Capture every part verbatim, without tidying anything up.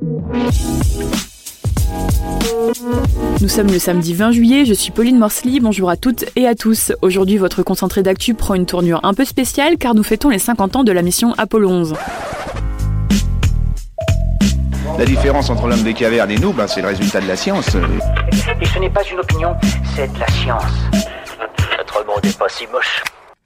Nous sommes le samedi vingt juillet, je suis Pauline Morsley, bonjour à toutes et à tous. Aujourd'hui, votre concentré d'actu prend une tournure un peu spéciale car nous fêtons les cinquante ans de la mission Apollo onze. La différence entre l'homme des cavernes et nous, ben, c'est le résultat de la science. Et ce n'est pas une opinion, c'est de la science. Notre monde n'est pas si moche.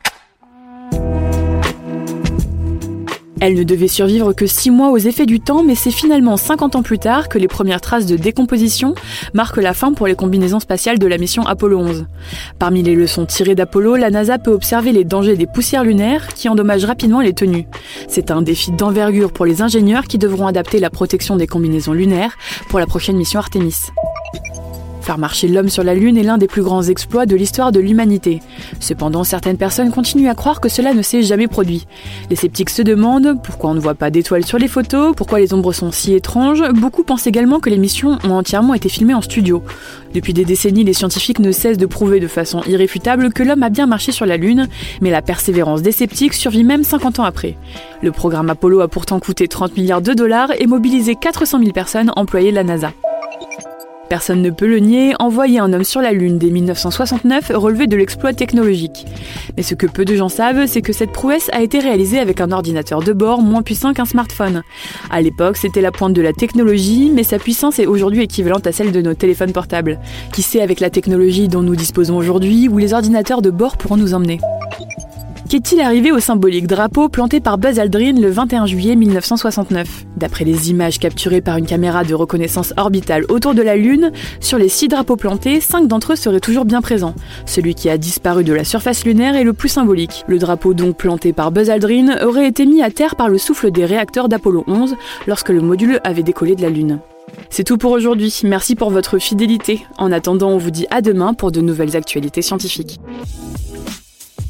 Elle ne devait survivre que six mois aux effets du temps, mais c'est finalement cinquante ans plus tard que les premières traces de décomposition marquent la fin pour les combinaisons spatiales de la mission Apollo onze. Parmi les leçons tirées d'Apollo, la NASA peut observer les dangers des poussières lunaires qui endommagent rapidement les tenues. C'est un défi d'envergure pour les ingénieurs qui devront adapter la protection des combinaisons lunaires pour la prochaine mission Artemis. Faire marcher l'homme sur la Lune est l'un des plus grands exploits de l'histoire de l'humanité. Cependant, certaines personnes continuent à croire que cela ne s'est jamais produit. Les sceptiques se demandent pourquoi on ne voit pas d'étoiles sur les photos, pourquoi les ombres sont si étranges. Beaucoup pensent également que les missions ont entièrement été filmées en studio. Depuis des décennies, les scientifiques ne cessent de prouver de façon irréfutable que l'homme a bien marché sur la Lune, mais la persévérance des sceptiques survit même cinquante ans après. Le programme Apollo a pourtant coûté trente milliards de dollars et mobilisé quatre cent mille personnes employées de la NASA. Personne ne peut le nier, envoyer un homme sur la Lune dès mille neuf cent soixante-neuf relevait de l'exploit technologique. Mais ce que peu de gens savent, c'est que cette prouesse a été réalisée avec un ordinateur de bord moins puissant qu'un smartphone. À l'époque, c'était la pointe de la technologie, mais sa puissance est aujourd'hui équivalente à celle de nos téléphones portables. Qui sait avec la technologie dont nous disposons aujourd'hui, où les ordinateurs de bord pourront nous emmener. Qu'est-il arrivé au symbolique drapeau planté par Buzz Aldrin le vingt et un juillet mille neuf cent soixante-neuf ? D'après les images capturées par une caméra de reconnaissance orbitale autour de la Lune, sur les six drapeaux plantés, cinq d'entre eux seraient toujours bien présents. Celui qui a disparu de la surface lunaire est le plus symbolique. Le drapeau donc planté par Buzz Aldrin aurait été mis à terre par le souffle des réacteurs d'Apollo onze lorsque le module avait décollé de la Lune. C'est tout pour aujourd'hui, merci pour votre fidélité. En attendant, on vous dit à demain pour de nouvelles actualités scientifiques.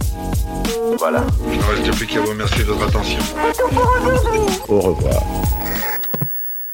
Voilà. Il ne reste plus qu'à vous remercier de votre attention. Au revoir.